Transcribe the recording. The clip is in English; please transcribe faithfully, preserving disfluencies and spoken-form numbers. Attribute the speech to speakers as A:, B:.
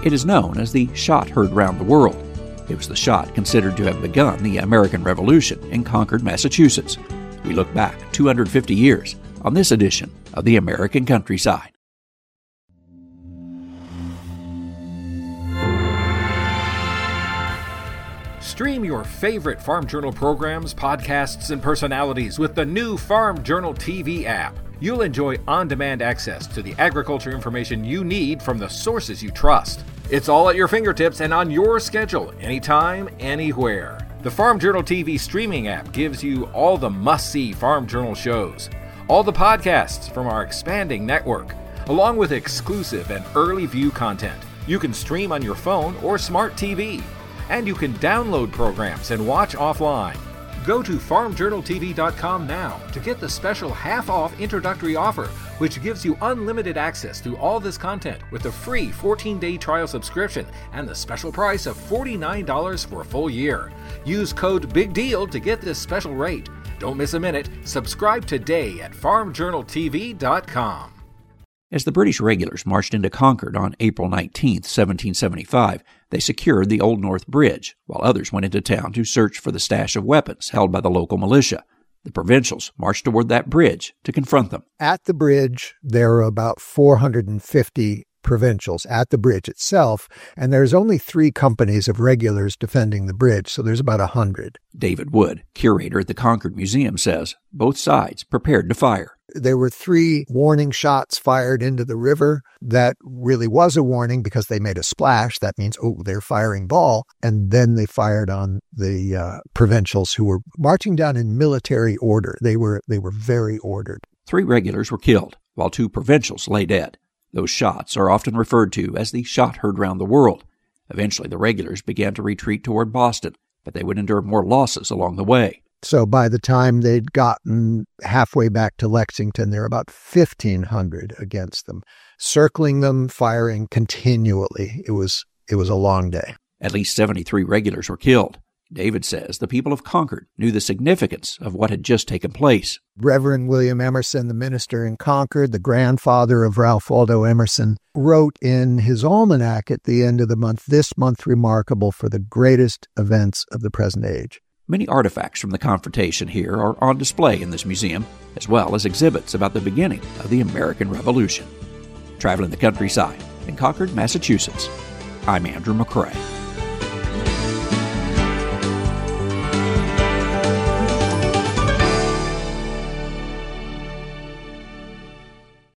A: It is known as the shot heard round the world. It was the shot considered to have begun the American Revolution in Concord, Massachusetts. We look back two hundred fifty years on this edition of the American Countryside.
B: Stream your favorite Farm Journal programs, podcasts, and personalities with the new Farm Journal T V app. You'll enjoy on-demand access to the agriculture information you need from the sources you trust. It's all at your fingertips and on your schedule, anytime, anywhere. The Farm Journal T V streaming app gives you all the must-see Farm Journal shows, all the podcasts from our expanding network, along with exclusive and early view content. You can stream on your phone or smart T V. And you can download programs and watch offline. Go to farm journal t v dot com now to get the special half-off introductory offer, which gives you unlimited access to all this content with a free fourteen-day trial subscription and the special price of forty-nine dollars for a full year. Use code BIGDEAL to get this special rate. Don't miss a minute. Subscribe today at farm journal t v dot com.
A: As the British regulars marched into Concord on April nineteenth, seventeen seventy-five, they secured the Old North Bridge, while others went into town to search for the stash of weapons held by the local militia. The provincials marched toward that bridge to confront them.
C: At the bridge, there are about four hundred fifty provincials at the bridge itself, and there's only three companies of regulars defending the bridge, so there's about a hundred.
A: David Wood, curator at the Concord Museum, says both sides prepared to fire.
C: There were three warning shots fired into the river. That really was a warning because they made a splash. That means, oh, they're firing ball. And then they fired on the uh, provincials who were marching down in military order. They were they were very ordered.
A: Three regulars were killed, while two provincials lay dead. Those shots are often referred to as the shot heard round the world. Eventually, the regulars began to retreat toward Boston, but they would endure more losses along the way.
C: So by the time they'd gotten halfway back to Lexington, there were about fifteen hundred against them, circling them, firing continually. It was it was a long day.
A: At least seventy-three regulars were killed. David says the people of Concord knew the significance of what had just taken place.
C: Reverend William Emerson, the minister in Concord, the grandfather of Ralph Waldo Emerson, wrote in his almanac at the end of the month, "This month remarkable for the greatest events of the present age."
A: Many artifacts from the confrontation here are on display in this museum, as well as exhibits about the beginning of the American Revolution. Traveling the countryside in Concord, Massachusetts, I'm Andrew McCrae.